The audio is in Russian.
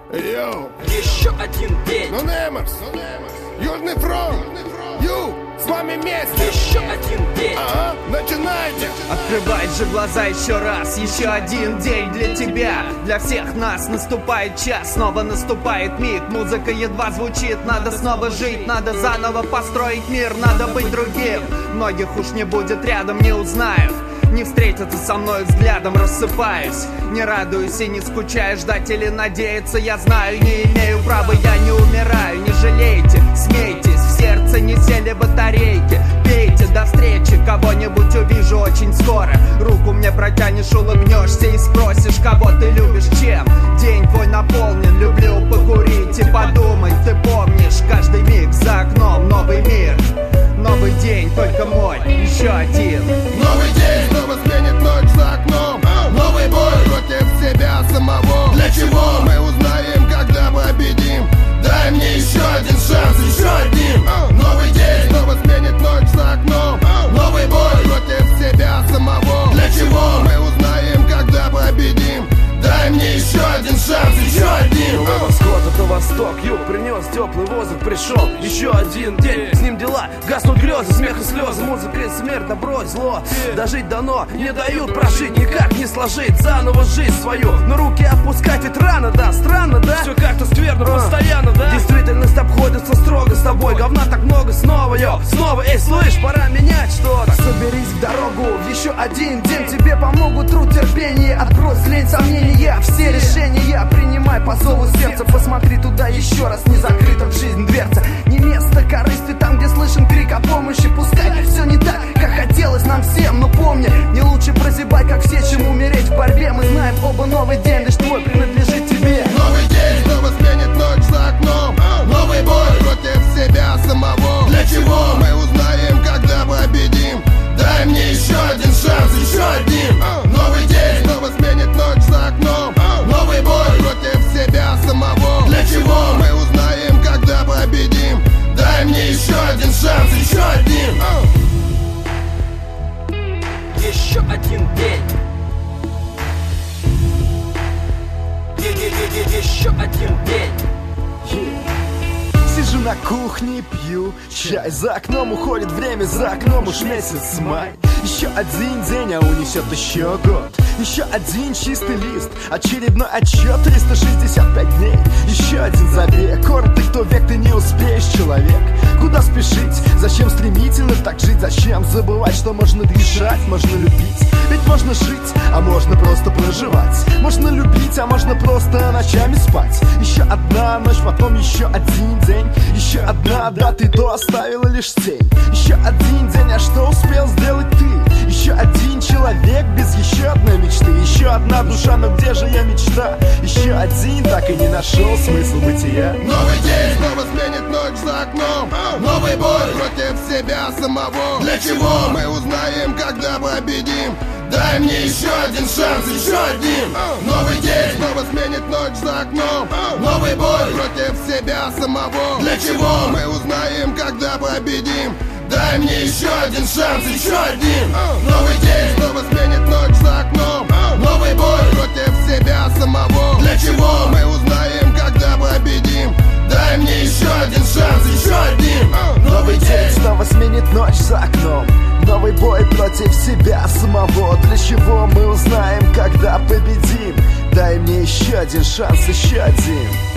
Йоу, Еще один день, ну Немерс, Южный фронт, с вами вместе. еще один день. Ага, начинайте. Открывай же глаза еще раз. Еще один день для тебя, для всех нас. Наступает час, снова наступает миг. Музыка едва звучит, надо снова жить. Надо заново построить мир, надо быть другим. Многих уж не будет рядом, не узнают. Не встретятся со мной взглядом, рассыпаюсь. Не радуюсь и не скучаю, ждать или надеяться. Я знаю, не имею права, я не умираю. Не жалейте, смейтесь, в сердце не сели батарейки. Пейте, до встречи, кого-нибудь увижу очень скоро. Руку мне протянешь, улыбнешься и спросишь, кого ты любишь, чем. День твой наполнен, люблю покурить и подумать. Ты помнишь, каждый миг за окном новый мир. Новый день, только мой, еще один. Новый день снова сменит ночь за окном. Новый бой против себя самого. Для чего мы узнаем, когда победим? Дай мне еще один шанс, еще один. Новый день снова сменит ночь за окном. Новый бой против себя самого. Для чего мы узнаем, когда победим? Дай мне еще один шанс, еще один. То восход, это восток, юг принес теплый воздух, пришел еще один день. С ним дела, гаснут грезы, смех и слезы, музыка и смерть, добро и зло. Дожить дано, не дают прожить, никак не сложить заново жизнь свою. Но руки опускать ведь рано, да, странно, да? Все как-то скверно, постоянно, да? Действительность обходится строго с тобой, говна так много, снова, снова, эй, слышь, пора менять что-то. Соберись в дорогу, в еще один день. Тебе помогут труд, терпение, отбрось лень, сомнения. Все решения принимай по зову сердца. Посмотри туда еще раз, не закрыта в жизнь дверца. Не место корысти там, где слышен крик о помощи. Пускай все не так, как хотелось нам всем, но помни, не лучше прозябать, как все, чем умереть в борьбе. Мы знаем оба, новый день лишь твой принадлежит тебе. Новый день снова сменит ночь за окном. Новый бой против себя самого. Для чего мы узнаем, когда победим? Дай мне еще один шанс, еще один. Новый день снова сменит ночь за окном. Новый бой против себя самого. Для чего мы узнаем, когда победим? Дай мне еще один шанс, еще один. Еще один день. Еще один день. Сижу на кухне и пью чай. За окном уходит время, за окном уж месяц май. Еще один день, а унесет еще год. Еще один чистый лист, очередной отчет, 365 дней. Еще один забег, коротко кто век, ты не успеешь, человек. Куда спешить, зачем стремительно так жить? Зачем забывать, что можно дышать, можно любить? Ведь можно жить, а можно просто проживать. Можно любить, а можно просто ночами спать. Еще одна ночь, потом еще один день. Еще одна дата, и то оставила лишь тень. Еще один день, а что успел сделать ты? Еще один человек без еще одной мечты. Еще одна душа, но где же я мечта? Еще один так и не нашел смысл бытия. Новый день снова сменит ночь за окном. Новый бой против себя самого. Для чего мы узнаем, когда победим? Дай мне еще один шанс, еще один. Новый день снова сменит ночь за окном. Новый бой против себя самого. Для чего мы узнаем, когда победим? Дай мне еще один шанс, еще один. Новый день снова сменит ночь за окном. Новый бой против себя самого. Для чего мы узнаем, когда победим? Дай мне еще один шанс, еще один. Новый день снова сменит ночь за окном. Новый бой против себя самого. Для чего мы узнаем, когда победим? Дай мне еще один шанс, еще один.